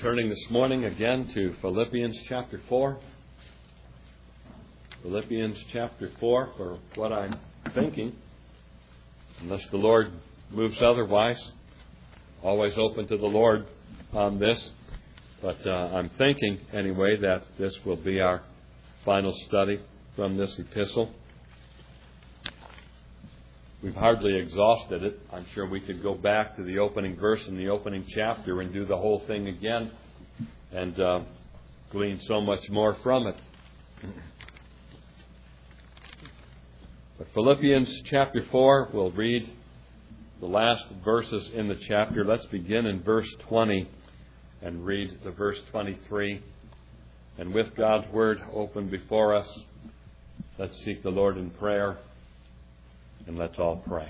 Turning this morning again to Philippians chapter 4. Philippians chapter 4 for what I'm thinking. Unless the Lord moves otherwise. Always open to the Lord on this. But I'm thinking anyway that this will be our final study from this epistle. We've hardly exhausted it. I'm sure we could go back to the opening verse in the opening chapter and do the whole thing again and glean so much more from it. But Philippians chapter 4, we'll read the last verses in the chapter. Let's begin in verse 20 and read the verse 23. And with God's Word open before us, let's seek the Lord in prayer. And let's all pray.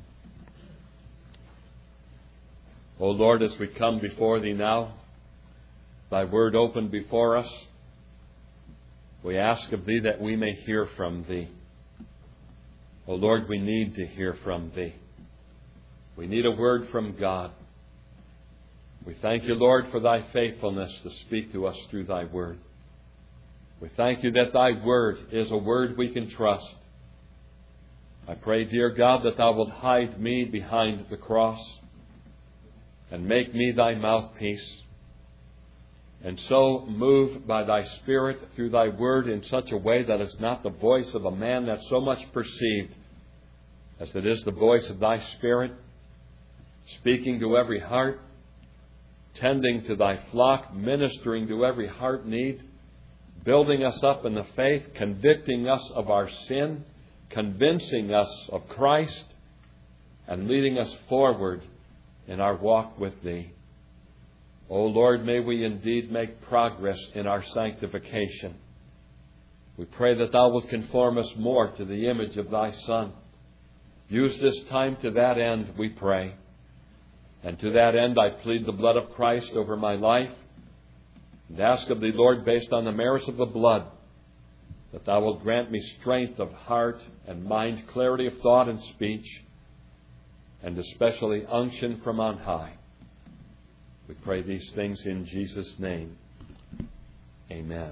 O Lord, as we come before Thee now, Thy Word open before us, we ask of Thee that we may hear from Thee. O Lord, we need to hear from Thee. We need a word from God. We thank You, Lord, for Thy faithfulness to speak to us through Thy Word. We thank You that Thy Word is a word we can trust. I pray, dear God, that Thou wilt hide me behind the cross and make me Thy mouthpiece, and so move by Thy Spirit through Thy Word in such a way that it's not the voice of a man that's so much perceived as it is the voice of Thy Spirit, speaking to every heart, tending to Thy flock, ministering to every heart need, building us up in the faith, convicting us of our sin, convincing us of Christ, and leading us forward in our walk with Thee. O Lord, may we indeed make progress in our sanctification. We pray that Thou wilt conform us more to the image of Thy Son. Use this time to that end, we pray. And to that end, I plead the blood of Christ over my life and ask of Thee, Lord, based on the merits of the blood, that Thou wilt grant me strength of heart and mind, clarity of thought and speech, and especially unction from on high. We pray these things in Jesus' name. Amen.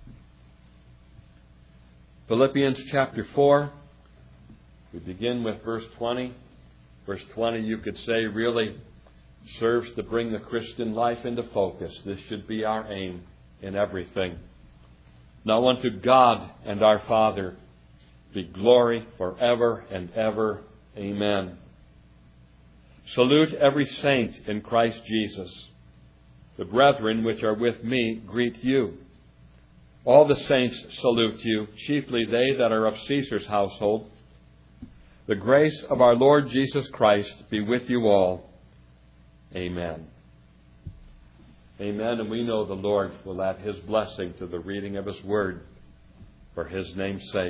Philippians chapter 4. We begin with verse 20. Verse 20, you could say, really serves to bring the Christian life into focus. This should be our aim in everything. Now unto God and our Father be glory forever and ever. Amen. Salute every saint in Christ Jesus. The brethren which are with me greet you. All the saints salute you, chiefly they that are of Caesar's household. The grace of our Lord Jesus Christ be with you all. Amen. Amen. And we know the Lord will add His blessing to the reading of His Word for His name's sake.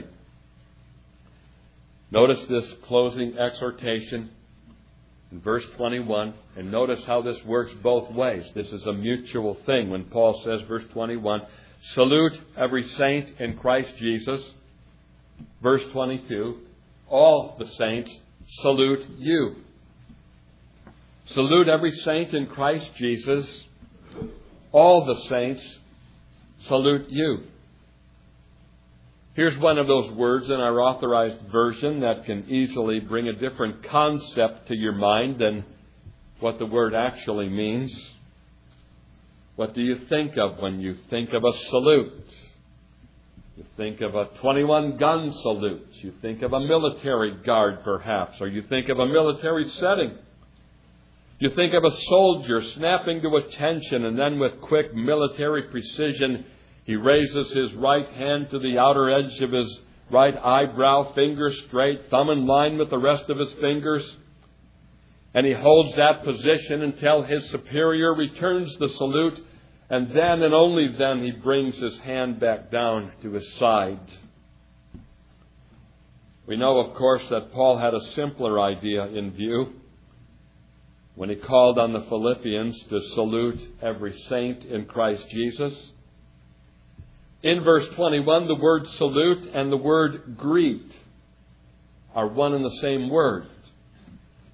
Notice this closing exhortation in verse 21. And notice how this works both ways. This is a mutual thing when Paul says, verse 21, salute every saint in Christ Jesus. Verse 22, all the saints salute you. Salute every saint in Christ Jesus. All the saints salute you. Here's one of those words in our authorized version that can easily bring a different concept to your mind than what the word actually means. What do you think of when you think of a salute? You think of a 21-gun salute. You think of a military guard, perhaps, or you think of a military setting. You think of a soldier snapping to attention, and then with quick military precision, he raises his right hand to the outer edge of his right eyebrow, finger straight, thumb in line with the rest of his fingers. And he holds that position until his superior returns the salute, and then and only then he brings his hand back down to his side. We know, of course, that Paul had a simpler idea in view when he called on the Philippians to salute every saint in Christ Jesus. In verse 21, the word salute and the word greet are one and the same word.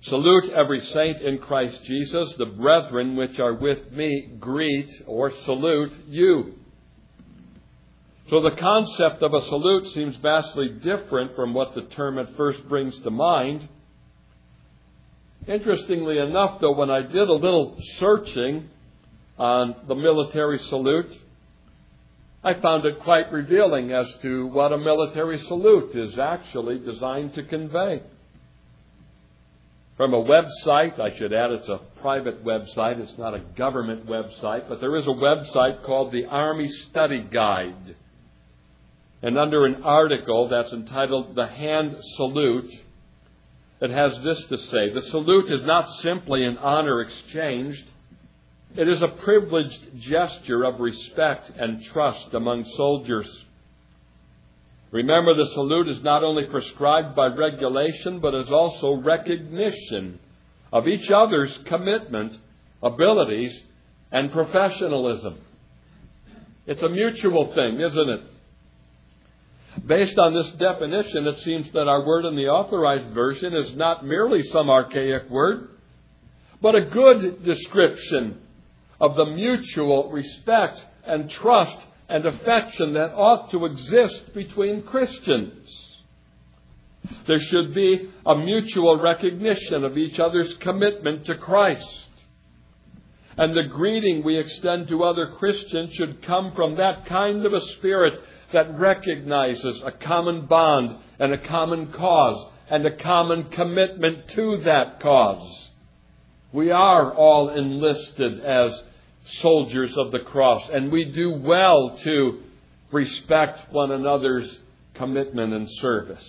Salute every saint in Christ Jesus. The brethren which are with me greet or salute you. So the concept of a salute seems vastly different from what the term at first brings to mind. Interestingly enough, though, when I did a little searching on the military salute, I found it quite revealing as to what a military salute is actually designed to convey. From a website, I should add it's a private website, it's not a government website, but there is a website called the Army Study Guide. And under an article that's entitled The Hand Salute, it has this to say: the salute is not simply an honor exchanged. It is a privileged gesture of respect and trust among soldiers. Remember, the salute is not only prescribed by regulation, but is also recognition of each other's commitment, abilities, and professionalism. It's a mutual thing, isn't it? Based on this definition, it seems that our word in the Authorized Version is not merely some archaic word, but a good description of the mutual respect and trust and affection that ought to exist between Christians. There should be a mutual recognition of each other's commitment to Christ. And the greeting we extend to other Christians should come from that kind of a spirit that recognizes a common bond and a common cause and a common commitment to that cause. We are all enlisted as soldiers of the cross, and we do well to respect one another's commitment and service.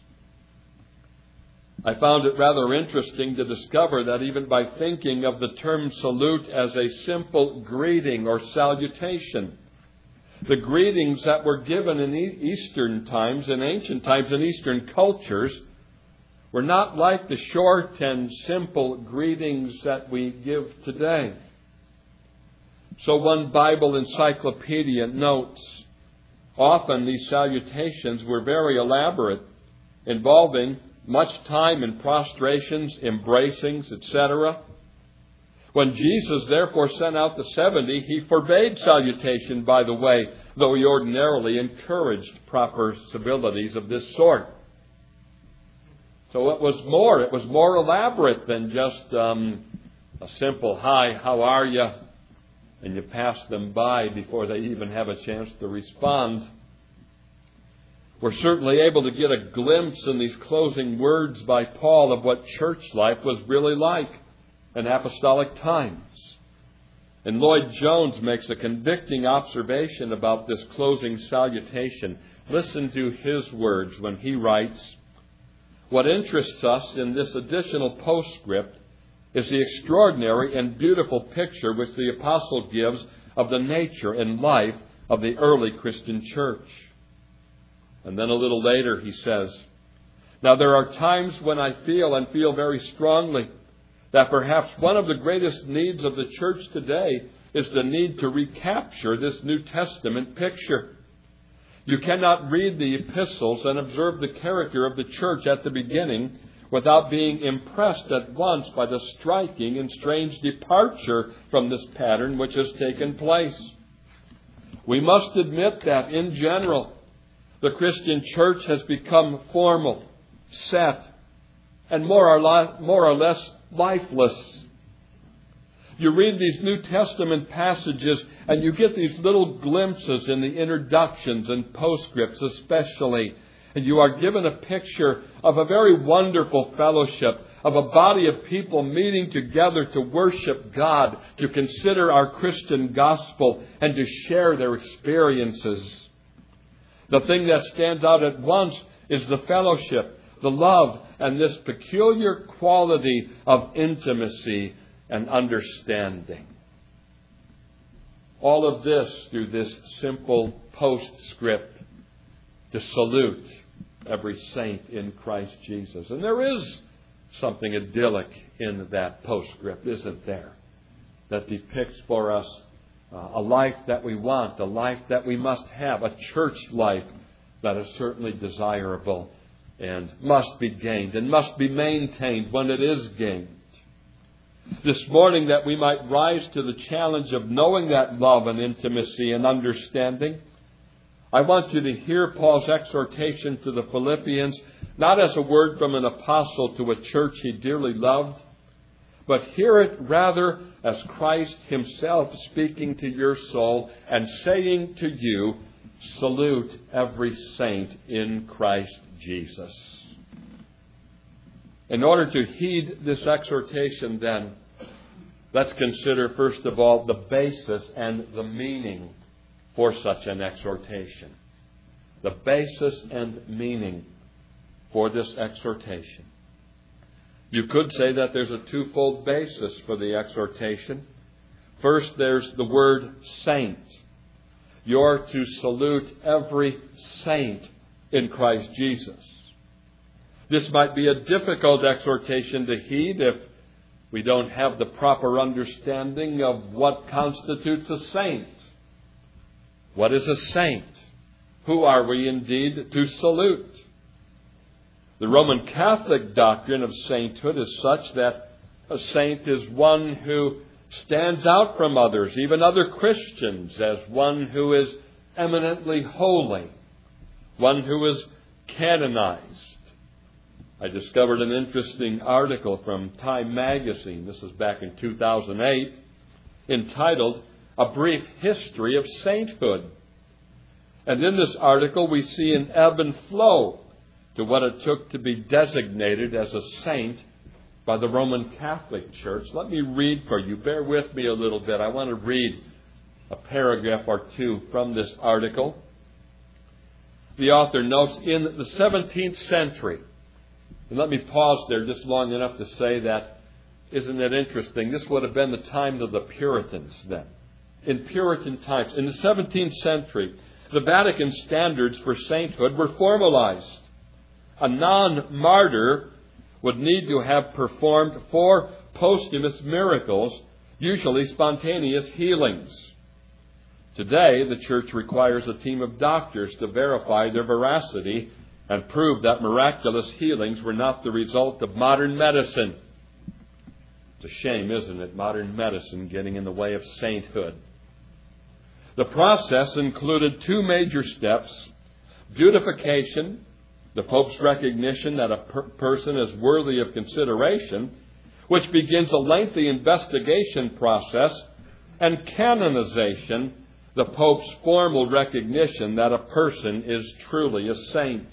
I found it rather interesting to discover that even by thinking of the term salute as a simple greeting or salutation, the greetings that were given in Eastern times, in ancient times, in Eastern cultures, were not like the short and simple greetings that we give today. So one Bible encyclopedia notes, often these salutations were very elaborate, involving much time in prostrations, embracings, etc. When Jesus therefore sent out the 70, he forbade salutation, by the way, though he ordinarily encouraged proper civilities of this sort. So it was more elaborate than just a simple, "Hi, how are you?" and you pass them by before they even have a chance to respond. We're certainly able to get a glimpse in these closing words by Paul of what church life was really like in apostolic times. And Lloyd Jones makes a convicting observation about this closing salutation. Listen to his words when he writes, "What interests us in this additional postscript is the extraordinary and beautiful picture which the apostle gives of the nature and life of the early Christian church." And then a little later he says, "Now there are times when I feel very strongly, that perhaps one of the greatest needs of the church today is the need to recapture this New Testament picture. You cannot read the epistles and observe the character of the church at the beginning without being impressed at once by the striking and strange departure from this pattern which has taken place. We must admit that, in general, the Christian church has become formal, set, and more or less lifeless. You read these New Testament passages and you get these little glimpses in the introductions and postscripts especially, and you are given a picture of a very wonderful fellowship, of a body of people meeting together to worship God, to consider our Christian gospel, and to share their experiences. The thing that stands out at once is the fellowship, the love, and this peculiar quality of intimacy and understanding. All of this through this simple postscript to salute every saint in Christ Jesus. And there is something idyllic in that postscript, isn't there? That depicts for us a life that we want, a life that we must have, a church life that is certainly desirable and must be gained and must be maintained when it is gained. This morning, that we might rise to the challenge of knowing that love and intimacy and understanding, I want you to hear Paul's exhortation to the Philippians, not as a word from an apostle to a church he dearly loved, but hear it rather as Christ himself speaking to your soul and saying to you, salute every saint in Christ Jesus. In order to heed this exhortation, then, let's consider first of all the basis and the meaning for such an exhortation. The basis and meaning for this exhortation. You could say that there's a twofold basis for the exhortation. First, there's the word saint. You're to salute every saint in Christ Jesus. This might be a difficult exhortation to heed if we don't have the proper understanding of what constitutes a saint. What is a saint? Who are we indeed to salute? The Roman Catholic doctrine of sainthood is such that a saint is one who stands out from others, even other Christians, as one who is eminently holy, one who is canonized. I discovered an interesting article from Time magazine, this is back in 2008, entitled, A Brief History of Sainthood. And in this article we see an ebb and flow to what it took to be designated as a saint by the Roman Catholic Church. Let me read for you. Bear with me a little bit. I want to read a paragraph or two from this article. The author notes, in the 17th century, and let me pause there just long enough to say that, isn't it interesting? This would have been the time of the Puritans then. In Puritan times, in the 17th century, the Vatican standards for sainthood were formalized. A non-martyr would need to have performed 4 posthumous miracles, usually spontaneous healings. Today, the Church requires a team of doctors to verify their veracity and prove that miraculous healings were not the result of modern medicine. It's a shame, isn't it? Modern medicine getting in the way of sainthood. The process included 2 major steps: beatification, the Pope's recognition that a person is worthy of consideration, which begins a lengthy investigation process, and canonization, the Pope's formal recognition that a person is truly a saint.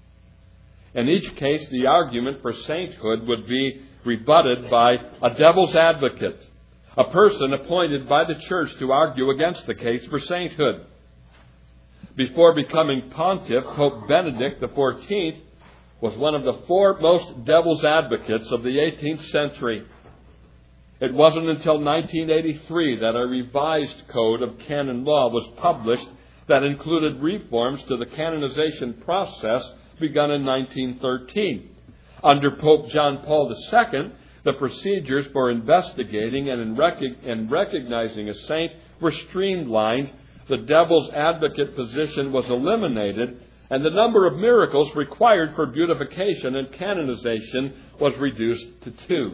In each case, the argument for sainthood would be rebutted by a devil's advocate, a person appointed by the Church to argue against the case for sainthood. Before becoming pontiff, Pope Benedict XIV was one of the foremost devil's advocates of the 18th century. It wasn't until 1983 that a revised code of canon law was published that included reforms to the canonization process begun in 1913. Under Pope John Paul II, the procedures for investigating and recognizing a saint were streamlined, the devil's advocate position was eliminated, and the number of miracles required for beatification and canonization was reduced to 2.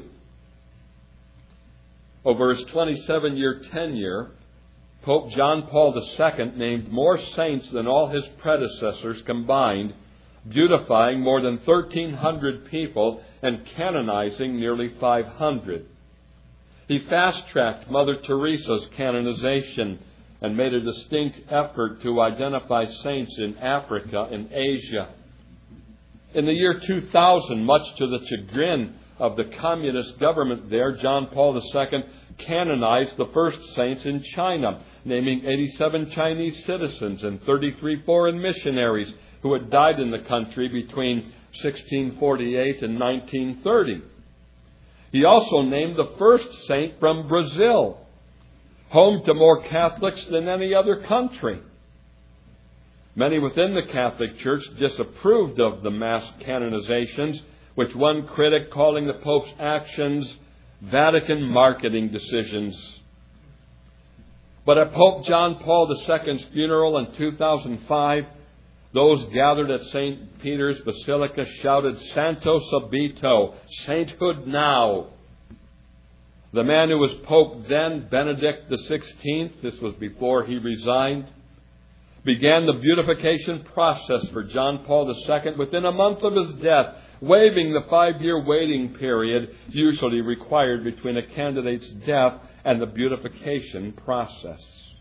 Over his 27-year tenure, Pope John Paul II named more saints than all his predecessors combined, beatifying more than 1,300 people and canonizing nearly 500. He fast-tracked Mother Teresa's canonization and made a distinct effort to identify saints in Africa and Asia. In the year 2000, much to the chagrin of the communist government there, John Paul II canonized the first saints in China, naming 87 Chinese citizens and 33 foreign missionaries who had died in the country between 1648 and 1930. He also named the first saint from Brazil, home to more Catholics than any other country. Many within the Catholic Church disapproved of the mass canonizations, with one critic calling the Pope's actions Vatican marketing decisions. But at Pope John Paul II's funeral in 2005, Those gathered at St. Peter's Basilica shouted, "Santo subito," sainthood now. The man who was Pope then, Benedict XVI, this was before he resigned, began the beatification process for John Paul II within a month of his death, waiving the 5-year waiting period usually required between a candidate's death and the beatification process.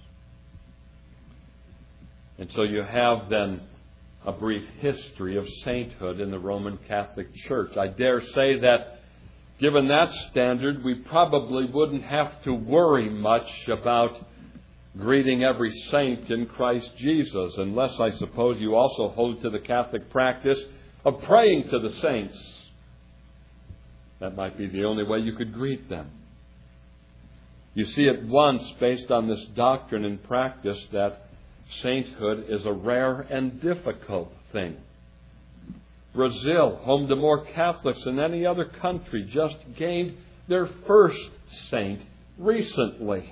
And so you have then a brief history of sainthood in the Roman Catholic Church. I dare say that given that standard, we probably wouldn't have to worry much about greeting every saint in Christ Jesus, unless I suppose you also hold to the Catholic practice of praying to the saints. That might be the only way you could greet them. You see at once, based on this doctrine and practice, that sainthood is a rare and difficult thing. Brazil, home to more Catholics than any other country, just gained their first saint recently.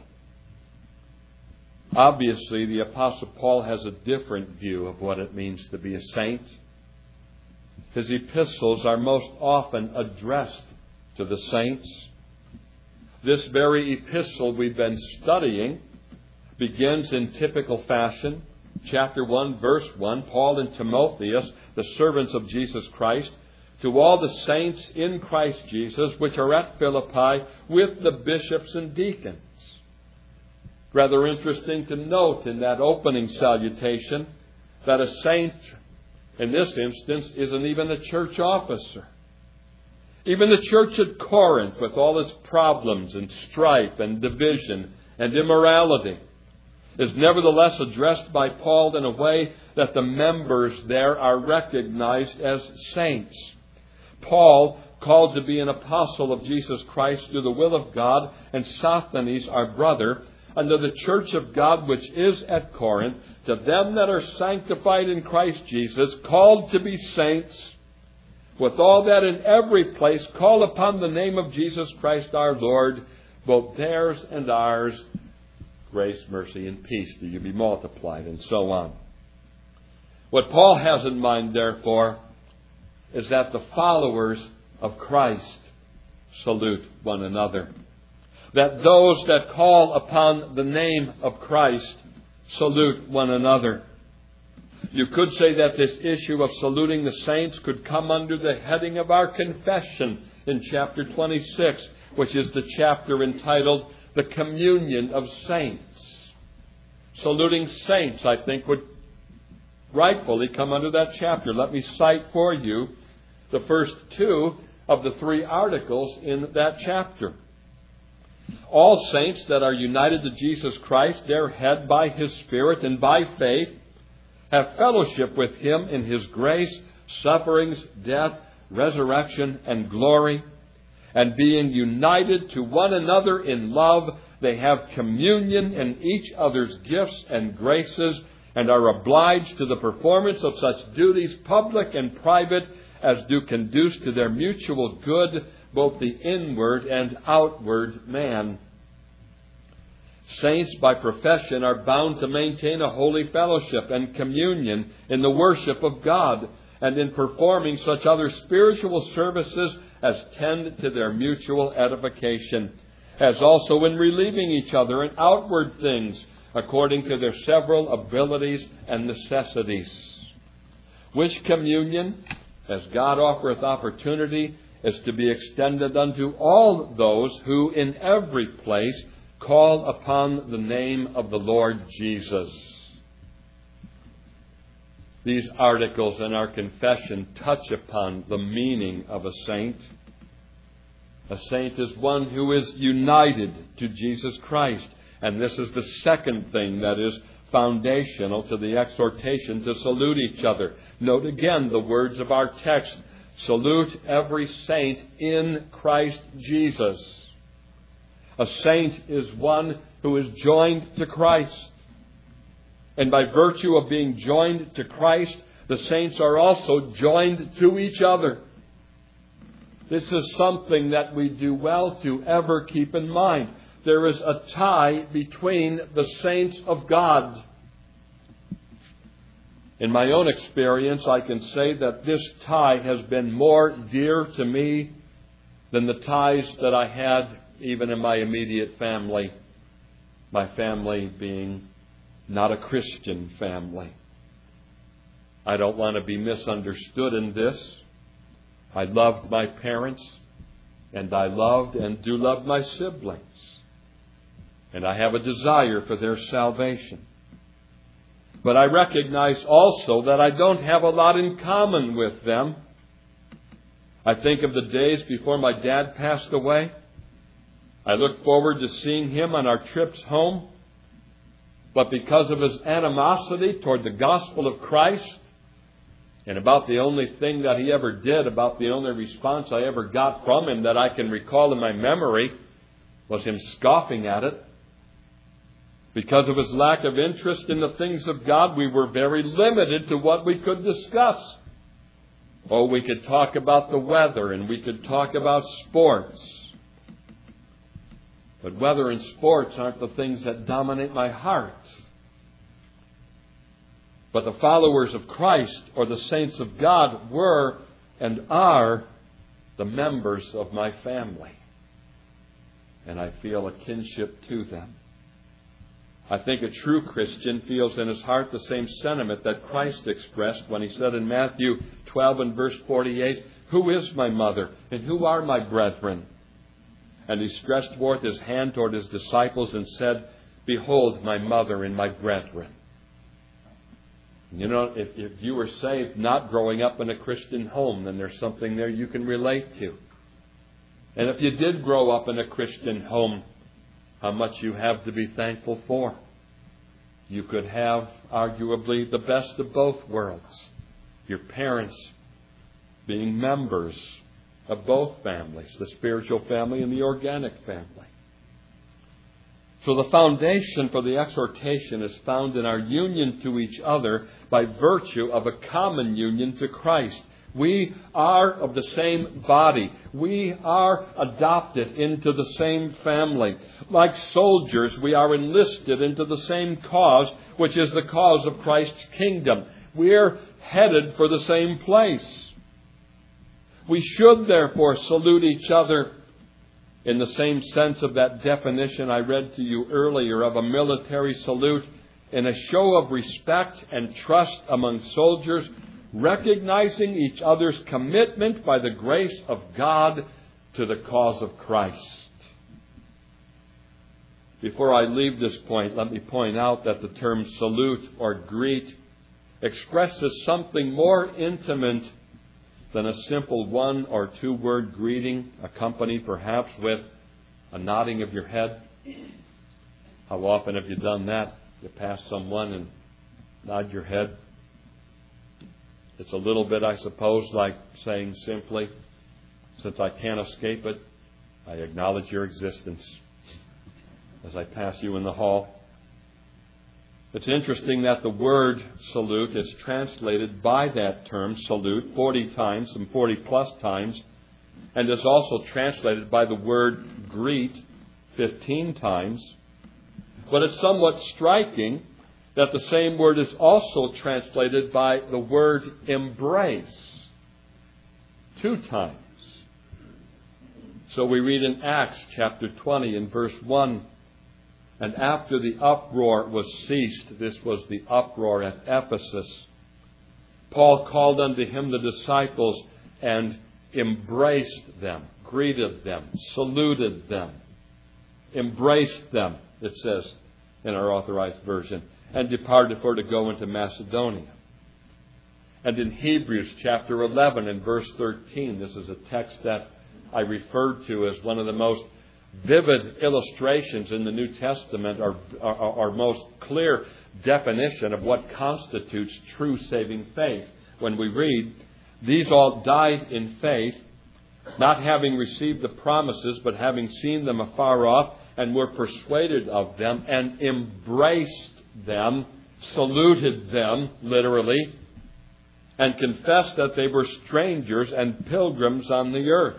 Obviously, the Apostle Paul has a different view of what it means to be a saint. His epistles are most often addressed to the saints. This very epistle we've been studying begins in typical fashion. Chapter 1, verse 1, Paul and Timotheus, the servants of Jesus Christ, to all the saints in Christ Jesus, which are at Philippi, with the bishops and deacons. Rather interesting to note in that opening salutation that a saint, in this instance, isn't even a church officer. Even the church at Corinth, with all its problems and strife and division and immorality, is nevertheless addressed by Paul in a way that the members there are recognized as saints. Paul, called to be an apostle of Jesus Christ through the will of God, and Sosthenes, our brother, unto the church of God which is at Corinth, to them that are sanctified in Christ Jesus, called to be saints, with all that in every place call upon the name of Jesus Christ our Lord, both theirs and ours, grace, mercy, and peace to you be multiplied, and so on. What Paul has in mind, therefore, is that the followers of Christ salute one another. That those that call upon the name of Christ salute one another. You could say that this issue of saluting the saints could come under the heading of our confession in chapter 26, which is the chapter entitled The Communion of Saints. Saluting saints, I think, would rightfully come under that chapter. Let me cite for you the first two of the three articles in that chapter. All saints that are united to Jesus Christ, their head by His Spirit and by faith, have fellowship with Him in His grace, sufferings, death, resurrection, and glory. And being united to one another in love, they have communion in each other's gifts and graces, and are obliged to the performance of such duties, public and private, as do conduce to their mutual good, both the inward and outward man. Saints by profession are bound to maintain a holy fellowship and communion in the worship of God, and in performing such other spiritual services as tend to their mutual edification, as also in relieving each other in outward things, according to their several abilities and necessities. Which communion, as God offereth opportunity, is to be extended unto all those who in every place call upon the name of the Lord Jesus. These articles in our confession touch upon the meaning of a saint. A saint is one who is united to Jesus Christ. And this is the second thing that is foundational to the exhortation to salute each other. Note again the words of our text. Salute every saint in Christ Jesus. A saint is one who is joined to Christ. And by virtue of being joined to Christ, the saints are also joined to each other. This is something that we do well to ever keep in mind. There is a tie between the saints of God. In my own experience, I can say that this tie has been more dear to me than the ties that I had even in my immediate family. My family being not a Christian family. I don't want to be misunderstood in this. I loved my parents, and I loved and do love my siblings. And I have a desire for their salvation. But I recognize also that I don't have a lot in common with them. I think of the days before my dad passed away. I look forward to seeing him on our trips home. But because of his animosity toward the gospel of Christ, and about the only thing that he ever did, about the only response I ever got from him that I can recall in my memory, was him scoffing at it. Because of his lack of interest in the things of God, we were very limited to what we could discuss. Oh, we could talk about the weather and we could talk about sports. But weather and sports aren't the things that dominate my heart. But the followers of Christ, or the saints of God, were and are the members of my family. And I feel a kinship to them. I think a true Christian feels in his heart the same sentiment that Christ expressed when he said in Matthew 12 and verse 48, "Who is my mother and who are my brethren?" And he stretched forth his hand toward his disciples and said, "Behold my mother and my brethren." You know, if you were saved not growing up in a Christian home, then there's something there you can relate to. And if you did grow up in a Christian home, how much you have to be thankful for. You could have arguably the best of both worlds. Your parents being members of both families, the spiritual family and the organic family. So the foundation for the exhortation is found in our union to each other by virtue of a common union to Christ. We are of the same body. We are adopted into the same family. Like soldiers, we are enlisted into the same cause, which is the cause of Christ's kingdom. We're headed for the same place. We should therefore salute each other in the same sense of that definition I read to you earlier of a military salute, in a show of respect and trust among soldiers, recognizing each other's commitment by the grace of God to the cause of Christ. Before I leave this point, let me point out that the term salute or greet expresses something more intimate than a simple one or two word greeting, accompanied perhaps with a nodding of your head. How often have you done that? You pass someone and nod your head. It's a little bit, I suppose, like saying simply, since I can't escape it, I acknowledge your existence as I pass you in the hall. It's interesting that the word salute is translated by that term, salute, 40 times, some 40 plus times, and is also translated by the word greet 15 times. But it's somewhat striking that the same word is also translated by the word embrace 2 times. So we read in Acts chapter 20 and verse 1, "And after the uproar was ceased," this was the uproar at Ephesus, "Paul called unto him the disciples and embraced them," greeted them, saluted them, embraced them, it says in our Authorized Version, "and departed for to go into Macedonia." And in Hebrews chapter 11 and verse 13, this is a text that I referred to as one of the most vivid illustrations in the New Testament, or most clear definition of what constitutes true saving faith. When we read, "These all died in faith, not having received the promises, but having seen them afar off, and were persuaded of them, and embraced them," saluted them, literally, "and confessed that they were strangers and pilgrims on the earth."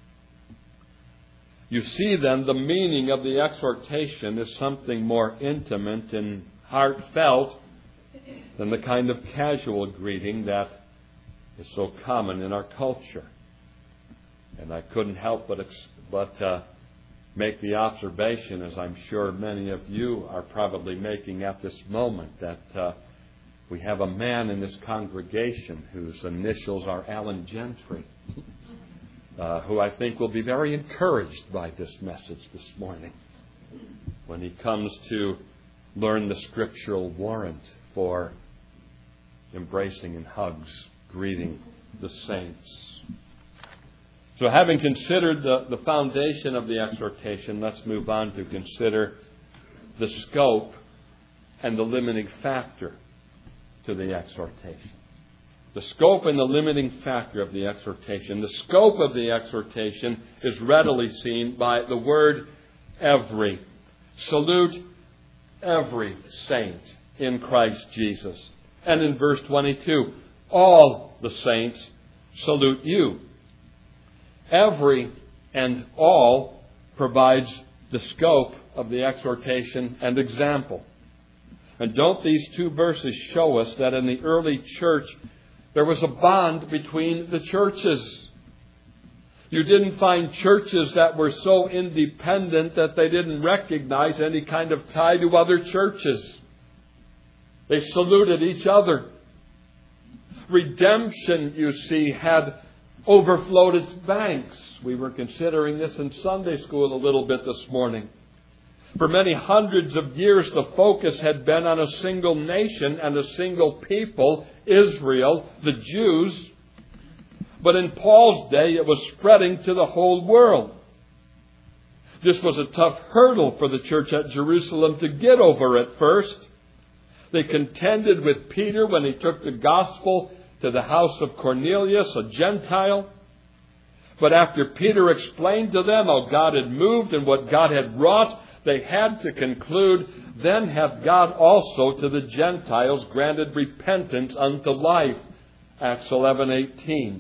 You see then, the meaning of the exhortation is something more intimate and heartfelt than the kind of casual greeting that is so common in our culture. And I couldn't help but make the observation, as I'm sure many of you are probably making at this moment, that we have a man in this congregation whose initials are Alan Gentry, who I think will be very encouraged by this message this morning when he comes to learn the scriptural warrant for embracing in hugs, greeting the saints. So having considered the foundation of the exhortation, let's move on to consider the scope and the limiting factor to the exhortation. The scope and the limiting factor of the exhortation. The scope of the exhortation is readily seen by the word every. Salute every saint in Christ Jesus. And in verse 22, all the saints salute you. Every and all provides the scope of the exhortation and example. And don't these two verses show us that in the early church there was a bond between the churches? You didn't find churches that were so independent that they didn't recognize any kind of tie to other churches. They saluted each other. Redemption, you see, had overflowed its banks. We were considering this in Sunday school a little bit this morning. For many hundreds of years, the focus had been on a single nation and a single people, Israel, the Jews. But in Paul's day, it was spreading to the whole world. This was a tough hurdle for the church at Jerusalem to get over at first. They contended with Peter when he took the gospel to the house of Cornelius, a Gentile. But after Peter explained to them how God had moved and what God had wrought, they had to conclude, then hath God also to the Gentiles granted repentance unto life. Acts 11:18.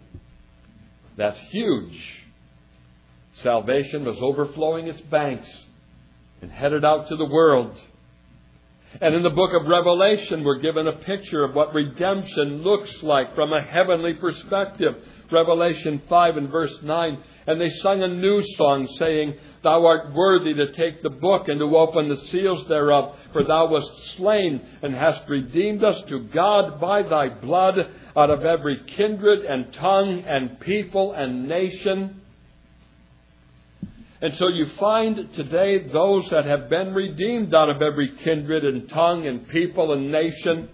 That's huge. Salvation was overflowing its banks and headed out to the world. And in the book of Revelation, we're given a picture of what redemption looks like from a heavenly perspective. Revelation 5 and verse 9. And they sung a new song, saying, Thou art worthy to take the book and to open the seals thereof, for thou wast slain and hast redeemed us to God by thy blood out of every kindred and tongue and people and nation. And so you find today those that have been redeemed out of every kindred and tongue and people and nation.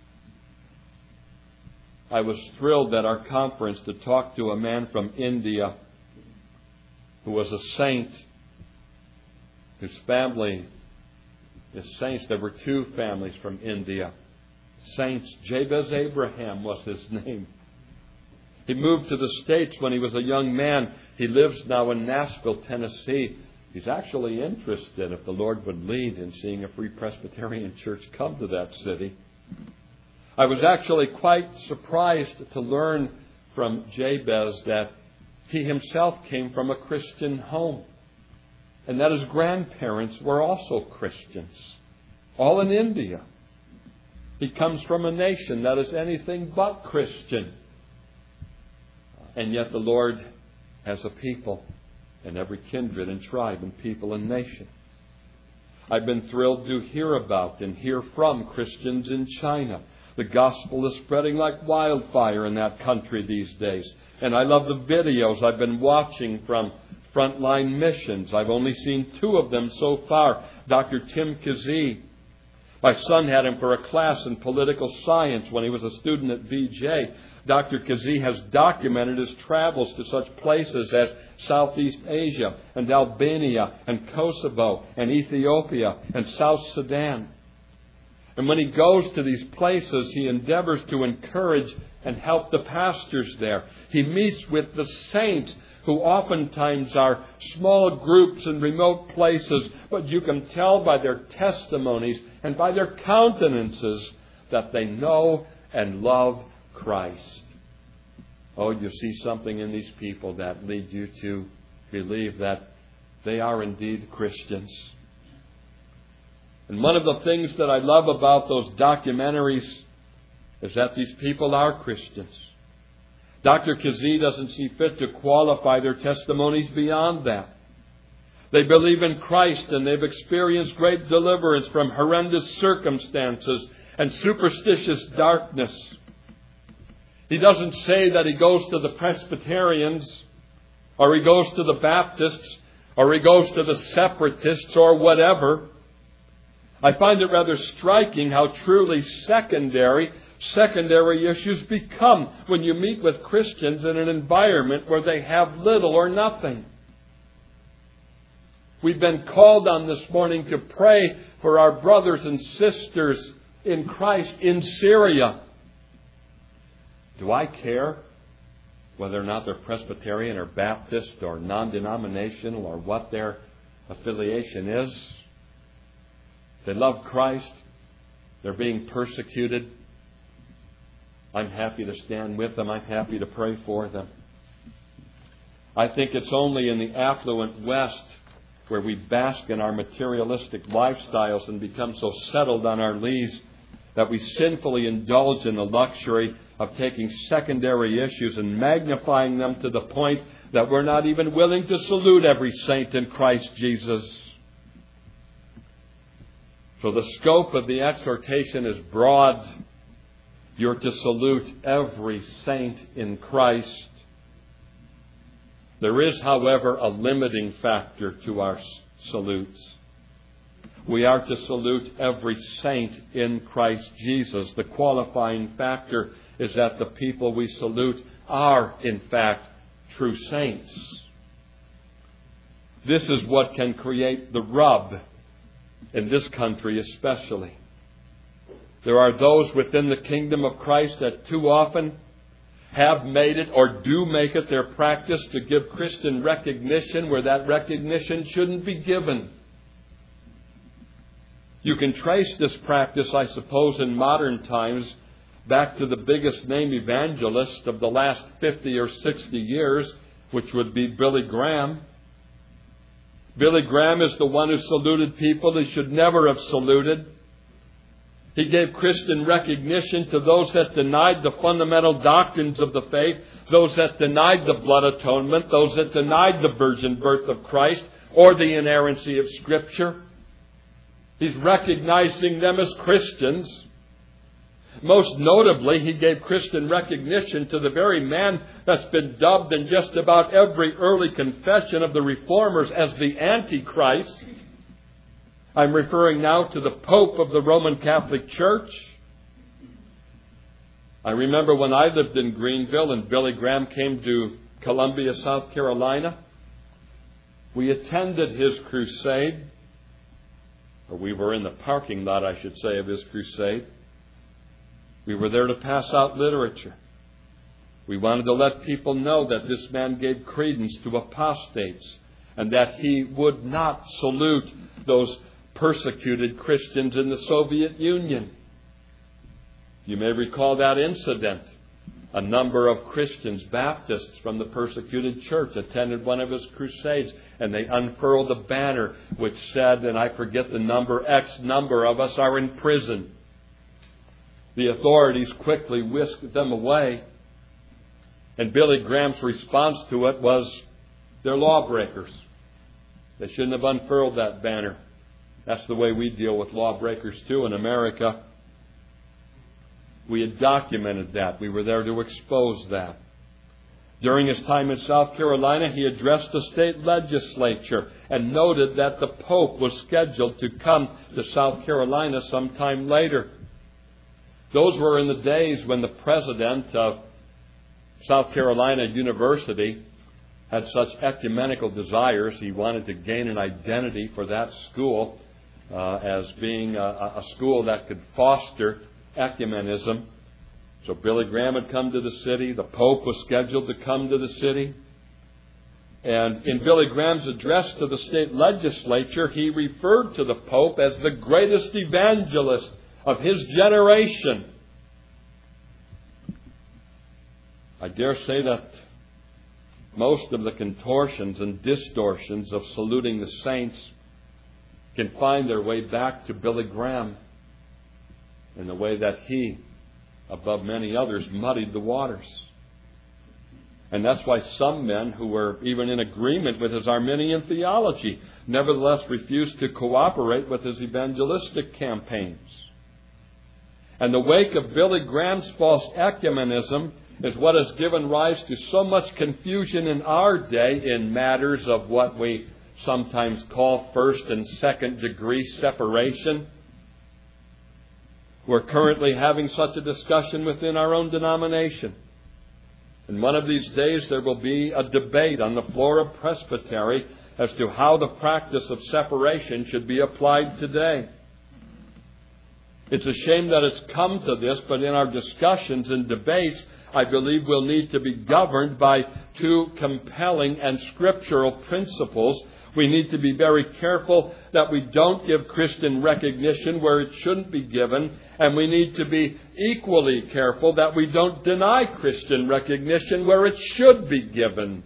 I was thrilled at our conference to talk to a man from India who was a saint. His family is saints. There were two families from India. Saints. Jabez Abraham was his name. He moved to the States when he was a young man. He lives now in Nashville, Tennessee. He's actually interested, if the Lord would lead, in seeing a Free Presbyterian church come to that city. I was actually quite surprised to learn from Jabez that he himself came from a Christian home, and that his grandparents were also Christians, all in India. He comes from a nation that is anything but Christian. And yet the Lord has a people in every kindred and tribe and people and nation. I've been thrilled to hear about and hear from Christians in China. The gospel is spreading like wildfire in that country these days. And I love the videos I've been watching from Frontline Missions. I've only seen two of them so far. Dr. Tim Kazee. My son had him for a class in political science when he was a student at BJ. Dr. Kazee has documented his travels to such places as Southeast Asia and Albania and Kosovo and Ethiopia and South Sudan. And when he goes to these places, he endeavors to encourage and help the pastors there. He meets with the saints, who oftentimes are small groups in remote places, but you can tell by their testimonies and by their countenances that they know and love Christ. Oh, you see something in these people that lead you to believe that they are indeed Christians. And one of the things that I love about those documentaries is that these people are Christians. Dr. Kazee doesn't see fit to qualify their testimonies beyond that. They believe in Christ and they've experienced great deliverance from horrendous circumstances and superstitious darkness. He doesn't say that he goes to the Presbyterians or he goes to the Baptists or he goes to the Separatists or whatever. I find it rather striking how truly secondary issues become when you meet with Christians in an environment where they have little or nothing. We've been called on this morning to pray for our brothers and sisters in Christ in Syria. Do I care whether or not they're Presbyterian or Baptist or non-denominational or what their affiliation is? They love Christ. They're being persecuted. I'm happy to stand with them. I'm happy to pray for them. I think it's only in the affluent West where we bask in our materialistic lifestyles and become so settled on our lees that we sinfully indulge in the luxury of taking secondary issues and magnifying them to the point that we're not even willing to salute every saint in Christ Jesus. So the scope of the exhortation is broad. You're to salute every saint in Christ. There is, however, a limiting factor to our salutes. We are to salute every saint in Christ Jesus. The qualifying factor is that the people we salute are, in fact, true saints. This is what can create the rub in this country especially. There are those within the kingdom of Christ that too often have made it or do make it their practice to give Christian recognition where that recognition shouldn't be given. You can trace this practice, I suppose, in modern times back to the biggest name evangelist of the last 50 or 60 years, which would be Billy Graham. Billy Graham is the one who saluted people he should never have saluted. He gave Christian recognition to those that denied the fundamental doctrines of the faith, those that denied the blood atonement, those that denied the virgin birth of Christ or the inerrancy of Scripture. He's recognizing them as Christians. Most notably, he gave Christian recognition to the very man that's been dubbed in just about every early confession of the Reformers as the Antichrist. I'm referring now to the Pope of the Roman Catholic Church. I remember when I lived in Greenville and Billy Graham came to Columbia, South Carolina. We attended his crusade, or we were in the parking lot, I should say, of his crusade. We were there to pass out literature. We wanted to let people know that this man gave credence to apostates and that he would not salute those persecuted Christians in the Soviet Union. You may recall that incident. A number of Christians, Baptists from the persecuted church, attended one of his crusades, and they unfurled a banner which said, and I forget the number, X number of us are in prison. The authorities quickly whisked them away, and Billy Graham's response to it was, they're lawbreakers. They shouldn't have unfurled that banner. That's the way we deal with lawbreakers too in America. We had documented that. We were there to expose that. During his time in South Carolina, he addressed the state legislature and noted that the Pope was scheduled to come to South Carolina sometime later. Those were in the days when the president of South Carolina University had such ecumenical desires. He wanted to gain an identity for that school as being a school that could foster ecumenism. So Billy Graham had come to the city. The Pope was scheduled to come to the city. And in Billy Graham's address to the state legislature, he referred to the Pope as the greatest evangelist of his generation. I dare say that most of the contortions and distortions of saluting the saints can find their way back to Billy Graham in the way that he, above many others, muddied the waters. And that's why some men who were even in agreement with his Arminian theology nevertheless refused to cooperate with his evangelistic campaigns. And the wake of Billy Graham's false ecumenism is what has given rise to so much confusion in our day in matters of what we sometimes call first and second degree separation. We're currently having such a discussion within our own denomination. And one of these days there will be a debate on the floor of presbytery as to how the practice of separation should be applied today. It's a shame that it's come to this, but in our discussions and debates, I believe we'll need to be governed by two compelling and scriptural principles. We need to be very careful that we don't give Christian recognition where it shouldn't be given, and we need to be equally careful that we don't deny Christian recognition where it should be given.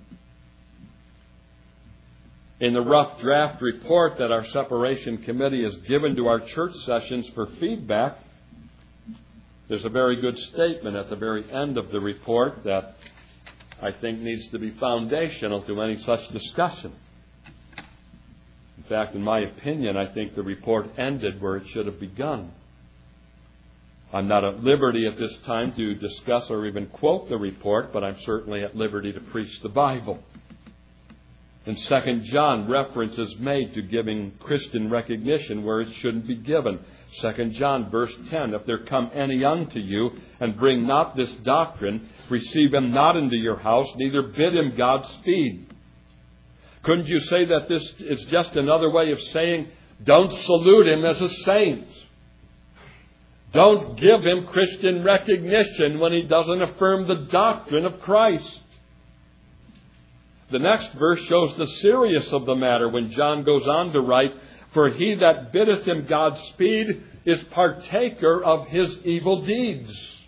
In the rough draft report that our separation committee has given to our church sessions for feedback, there's a very good statement at the very end of the report that I think needs to be foundational to any such discussion. In fact, in my opinion, I think the report ended where it should have begun. I'm not at liberty at this time to discuss or even quote the report, but I'm certainly at liberty to preach the Bible. In 2 John, reference is made to giving Christian recognition where it shouldn't be given. 2 John, verse 10, if there come any unto you, and bring not this doctrine, receive him not into your house, neither bid him Godspeed. Couldn't you say that this is just another way of saying, don't salute him as a saint? Don't give him Christian recognition when he doesn't affirm the doctrine of Christ. The next verse shows the seriousness of the matter when John goes on to write, for he that biddeth him Godspeed is partaker of his evil deeds.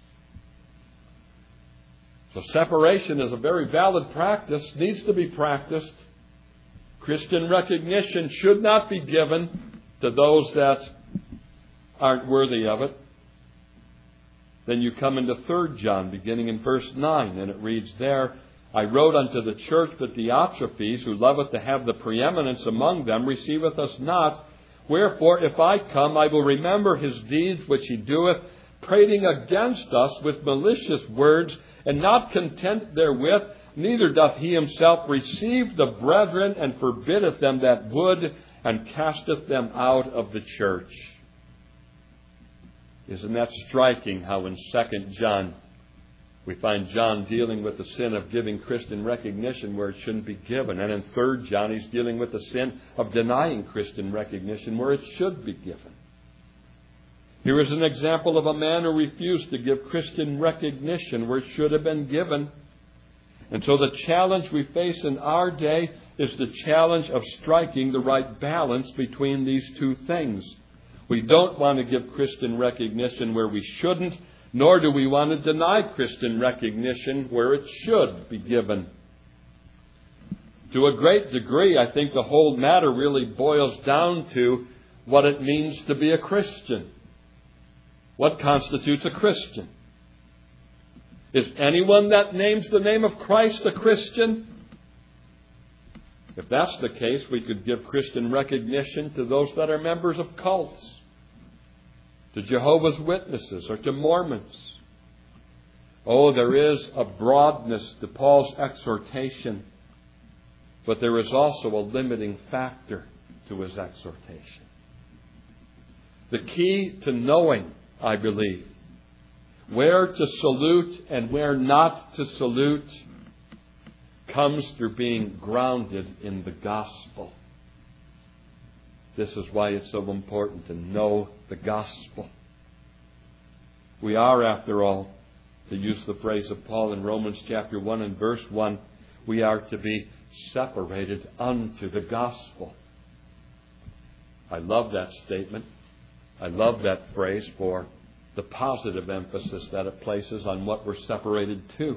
So separation is a very valid practice, needs to be practiced. Christian recognition should not be given to those that aren't worthy of it. Then you come into 3 John, beginning in verse 9, and it reads there, I wrote unto the church, but Diotrephes, who loveth to have the preeminence among them, receiveth us not. Wherefore, if I come, I will remember his deeds which he doeth, prating against us with malicious words, and not content therewith, neither doth he himself receive the brethren, and forbiddeth them that would, and casteth them out of the church. Isn't that striking how in 2 John we find John dealing with the sin of giving Christian recognition where it shouldn't be given. And in 3 John, he's dealing with the sin of denying Christian recognition where it should be given. Here is an example of a man who refused to give Christian recognition where it should have been given. And so the challenge we face in our day is the challenge of striking the right balance between these two things. We don't want to give Christian recognition where we shouldn't, nor do we want to deny Christian recognition where it should be given. To a great degree, I think the whole matter really boils down to what it means to be a Christian. What constitutes a Christian? Is anyone that names the name of Christ a Christian? If that's the case, we could give Christian recognition to those that are members of cults, to Jehovah's Witnesses, or to Mormons. Oh, there is a broadness to Paul's exhortation, but there is also a limiting factor to his exhortation. The key to knowing, I believe, where to salute and where not to salute comes through being grounded in the gospel. This is why it's so important to know the gospel. We are, after all, to use the phrase of Paul in Romans chapter 1 and verse 1, we are to be separated unto the gospel. I love that statement. I love that phrase for the positive emphasis that it places on what we're separated to.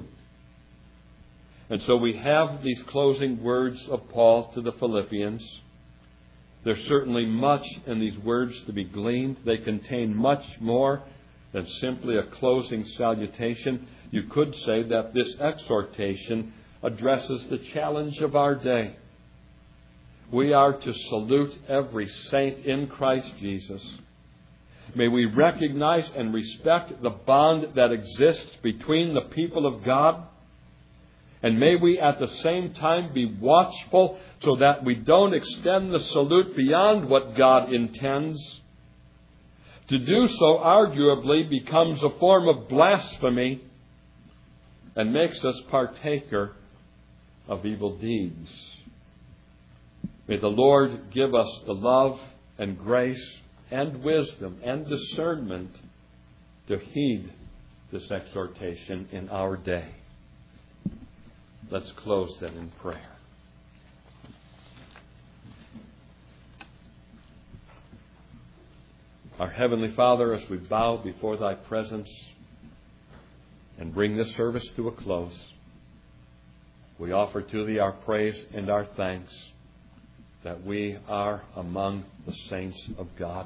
And so we have these closing words of Paul to the Philippians. There's certainly much in these words to be gleaned. They contain much more than simply a closing salutation. You could say that this exhortation addresses the challenge of our day. We are to salute every saint in Christ Jesus. May we recognize and respect the bond that exists between the people of God. And may we at the same time be watchful so that we don't extend the salute beyond what God intends. To do so arguably becomes a form of blasphemy and makes us partaker of evil deeds. May the Lord give us the love and grace and wisdom and discernment to heed this exhortation in our day. Let's close then in prayer. Our Heavenly Father, as we bow before Thy presence and bring this service to a close, we offer to Thee our praise and our thanks that we are among the saints of God.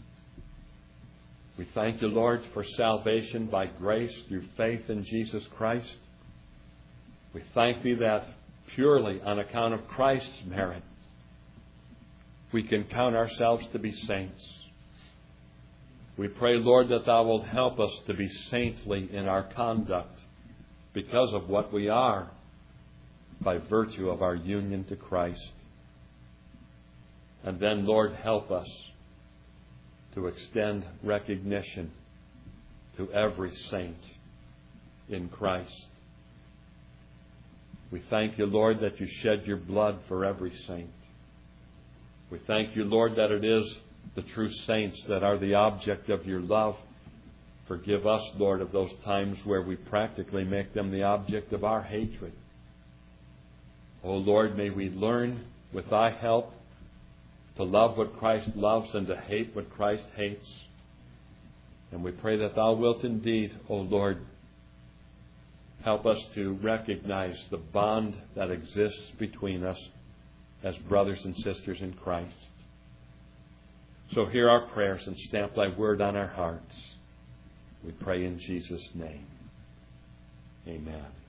We thank You, Lord, for salvation by grace through faith in Jesus Christ. We thank Thee that purely on account of Christ's merit, we can count ourselves to be saints. We pray, Lord, that Thou wilt help us to be saintly in our conduct because of what we are by virtue of our union to Christ. And then, Lord, help us to extend recognition to every saint in Christ. We thank You, Lord, that You shed Your blood for every saint. We thank You, Lord, that it is the true saints that are the object of Your love. Forgive us, Lord, of those times where we practically make them the object of our hatred. Oh, Lord, may we learn with Thy help to love what Christ loves and to hate what Christ hates. And we pray that Thou wilt indeed, O Lord, help us to recognize the bond that exists between us as brothers and sisters in Christ. So hear our prayers and stamp Thy word on our hearts. We pray in Jesus' name. Amen.